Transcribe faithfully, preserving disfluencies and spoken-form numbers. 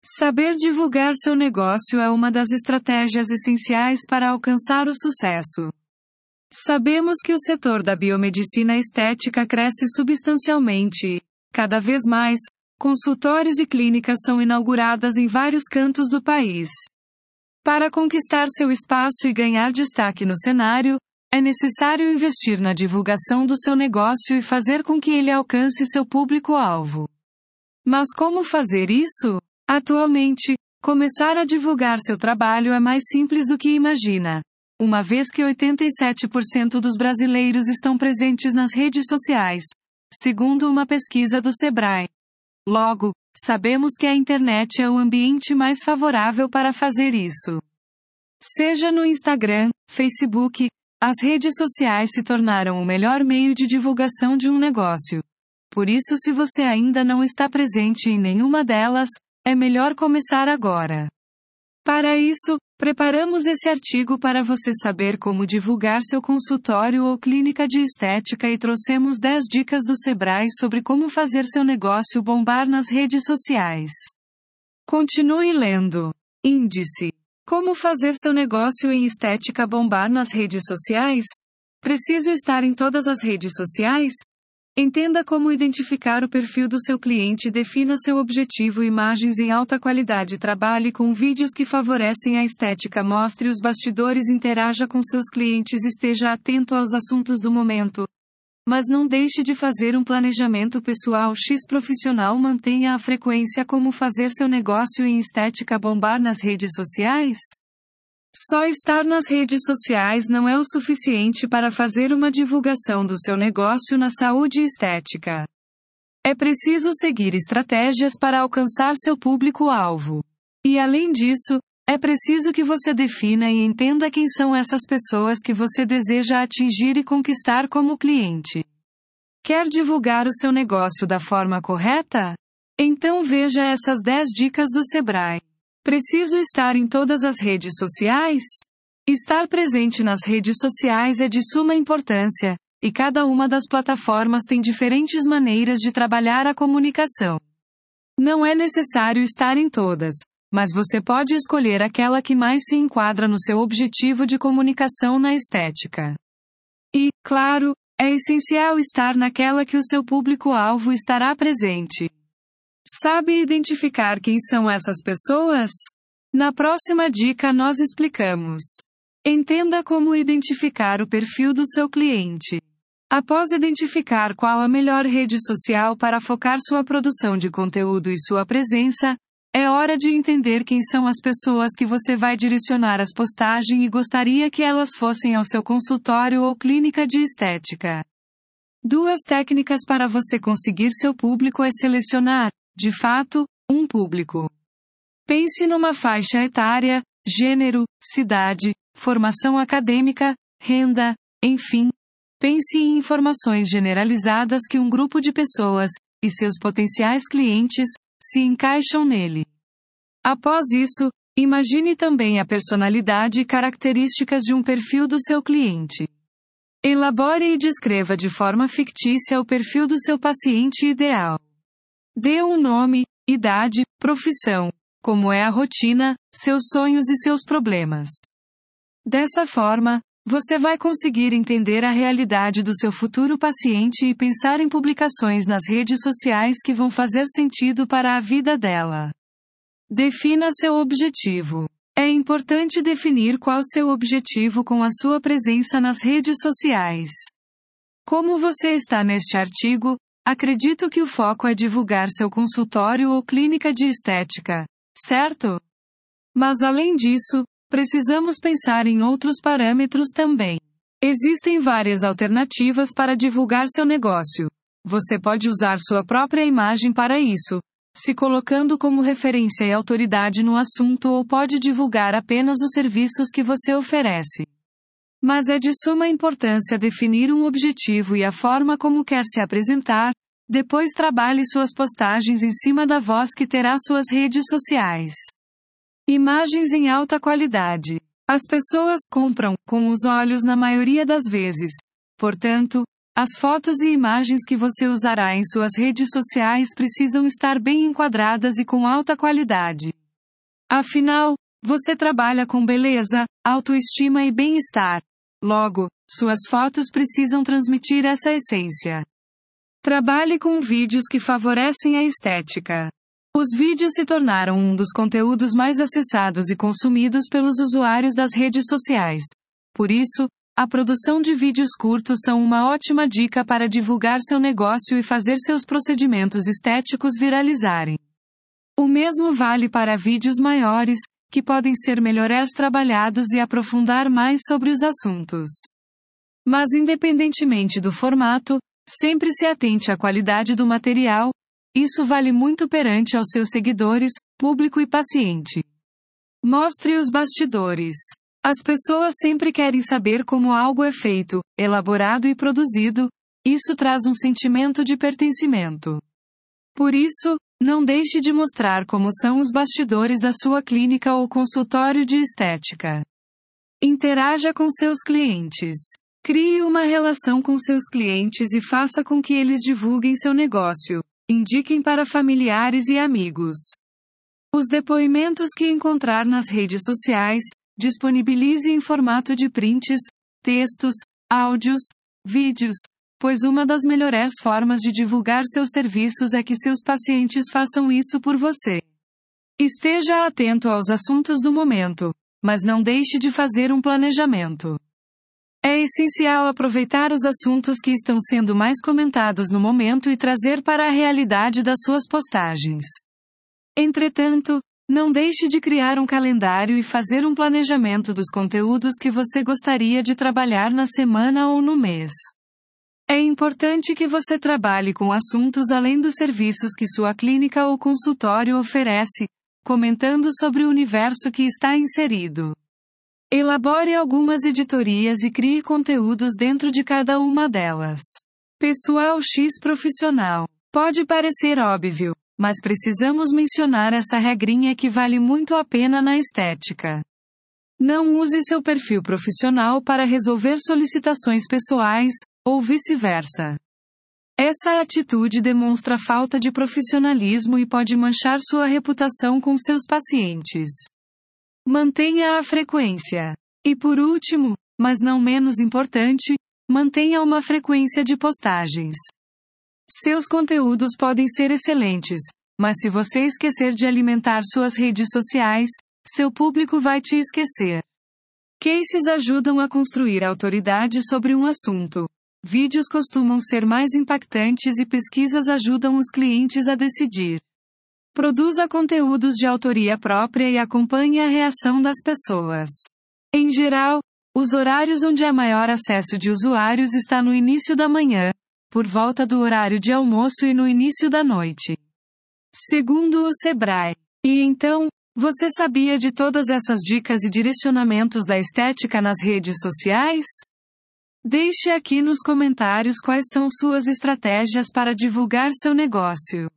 Saber divulgar seu negócio é uma das estratégias essenciais para alcançar o sucesso. Sabemos que o setor da biomedicina estética cresce substancialmente e, cada vez mais, consultórios e clínicas são inauguradas em vários cantos do país. Para conquistar seu espaço e ganhar destaque no cenário, é necessário investir na divulgação do seu negócio e fazer com que ele alcance seu público-alvo. Mas como fazer isso? Atualmente, começar a divulgar seu trabalho é mais simples do que imagina, uma vez que oitenta e sete por cento dos brasileiros estão presentes nas redes sociais, segundo uma pesquisa do Sebrae. Logo, sabemos que a internet é o ambiente mais favorável para fazer isso. Seja no Instagram, Facebook, as redes sociais se tornaram o melhor meio de divulgação de um negócio. Por isso, se você ainda não está presente em nenhuma delas, é melhor começar agora. Para isso, preparamos esse artigo para você saber como divulgar seu consultório ou clínica de estética e trouxemos dez dicas do Sebrae sobre como fazer seu negócio bombar nas redes sociais. Continue lendo. Índice: como fazer seu negócio em estética bombar nas redes sociais? Preciso estar em todas as redes sociais? Entenda como identificar o perfil do seu cliente e defina seu objetivo. Imagens em alta qualidade. Trabalhe com vídeos que favorecem a estética. Mostre os bastidores. Interaja com seus clientes. Esteja atento aos assuntos do momento. Mas não deixe de fazer um planejamento pessoal x profissional. Mantenha a frequência. Como fazer seu negócio em estética bombar nas redes sociais? Só estar nas redes sociais não é o suficiente para fazer uma divulgação do seu negócio na saúde estética. É preciso seguir estratégias para alcançar seu público-alvo. E além disso, é preciso que você defina e entenda quem são essas pessoas que você deseja atingir e conquistar como cliente. Quer divulgar o seu negócio da forma correta? Então veja essas dez dicas do Sebrae. Preciso estar em todas as redes sociais? Estar presente nas redes sociais é de suma importância, e cada uma das plataformas tem diferentes maneiras de trabalhar a comunicação. Não é necessário estar em todas, mas você pode escolher aquela que mais se enquadra no seu objetivo de comunicação na estética. E, claro, é essencial estar naquela que o seu público-alvo estará presente. Sabe identificar quem são essas pessoas? Na próxima dica nós explicamos. Entenda como identificar o perfil do seu cliente. Após identificar qual a melhor rede social para focar sua produção de conteúdo e sua presença, é hora de entender quem são as pessoas que você vai direcionar as postagens e gostaria que elas fossem ao seu consultório ou clínica de estética. Duas técnicas para você conseguir seu público é selecionar, de fato, um público. Pense numa faixa etária, gênero, cidade, formação acadêmica, renda, enfim. Pense em informações generalizadas que um grupo de pessoas, e seus potenciais clientes, se encaixam nele. Após isso, imagine também a personalidade e características de um perfil do seu cliente. Elabore e descreva de forma fictícia o perfil do seu paciente ideal. Dê um nome, idade, profissão, como é a rotina, seus sonhos e seus problemas. Dessa forma, você vai conseguir entender a realidade do seu futuro paciente e pensar em publicações nas redes sociais que vão fazer sentido para a vida dela. Defina seu objetivo. É importante definir qual seu objetivo com a sua presença nas redes sociais. Como você está neste artigo, acredito que o foco é divulgar seu consultório ou clínica de estética, certo? Mas além disso, precisamos pensar em outros parâmetros também. Existem várias alternativas para divulgar seu negócio. Você pode usar sua própria imagem para isso, se colocando como referência e autoridade no assunto, ou pode divulgar apenas os serviços que você oferece. Mas é de suma importância definir um objetivo e a forma como quer se apresentar. Depois trabalhe suas postagens em cima da voz que terá suas redes sociais. Imagens em alta qualidade. As pessoas compram com os olhos na maioria das vezes. Portanto, As fotos e imagens que você usará em suas redes sociais precisam estar bem enquadradas e com alta qualidade. Afinal, você trabalha com beleza, autoestima e bem-estar. Logo, suas fotos precisam transmitir essa essência. Trabalhe com vídeos que favorecem a estética. Os vídeos se tornaram um dos conteúdos mais acessados e consumidos pelos usuários das redes sociais. Por isso, a produção de vídeos curtos são uma ótima dica para divulgar seu negócio e fazer seus procedimentos estéticos viralizarem. O mesmo vale para vídeos maiores, que podem ser melhor trabalhados e aprofundar mais sobre os assuntos. Mas independentemente do formato, sempre se atente à qualidade do material. Isso vale muito perante aos seus seguidores, público e paciente. Mostre os bastidores. As pessoas sempre querem saber como algo é feito, elaborado e produzido. Isso traz um sentimento de pertencimento. Por isso, não deixe de mostrar como são os bastidores da sua clínica ou consultório de estética. Interaja com seus clientes. Crie uma relação com seus clientes e faça com que eles divulguem seu negócio. Indiquem para familiares e amigos. Os depoimentos que encontrar nas redes sociais, disponibilize em formato de prints, textos, áudios, vídeos, pois uma das melhores formas de divulgar seus serviços é que seus pacientes façam isso por você. Esteja atento aos assuntos do momento, mas não deixe de fazer um planejamento. É essencial aproveitar os assuntos que estão sendo mais comentados no momento e trazer para a realidade das suas postagens. Entretanto, não deixe de criar um calendário e fazer um planejamento dos conteúdos que você gostaria de trabalhar na semana ou no mês. É importante que você trabalhe com assuntos além dos serviços que sua clínica ou consultório oferece, comentando sobre o universo que está inserido. Elabore algumas editorias e crie conteúdos dentro de cada uma delas. Pessoal X profissional. Pode parecer óbvio, mas precisamos mencionar essa regrinha que vale muito a pena na estética. Não use seu perfil profissional para resolver solicitações pessoais, ou vice-versa. Essa atitude demonstra falta de profissionalismo e pode manchar sua reputação com seus pacientes. Mantenha a frequência. E por último, mas não menos importante, mantenha uma frequência de postagens. Seus conteúdos podem ser excelentes, mas se você esquecer de alimentar suas redes sociais, seu público vai te esquecer. Cases ajudam a construir autoridade sobre um assunto. Vídeos costumam ser mais impactantes e pesquisas ajudam os clientes a decidir. Produza conteúdos de autoria própria e acompanhe a reação das pessoas. Em geral, os horários onde há maior acesso de usuários está no início da manhã, por volta do horário de almoço e no início da noite. Segundo o Sebrae. E então, você sabia de todas essas dicas e direcionamentos da estética nas redes sociais? Deixe aqui nos comentários quais são suas estratégias para divulgar seu negócio.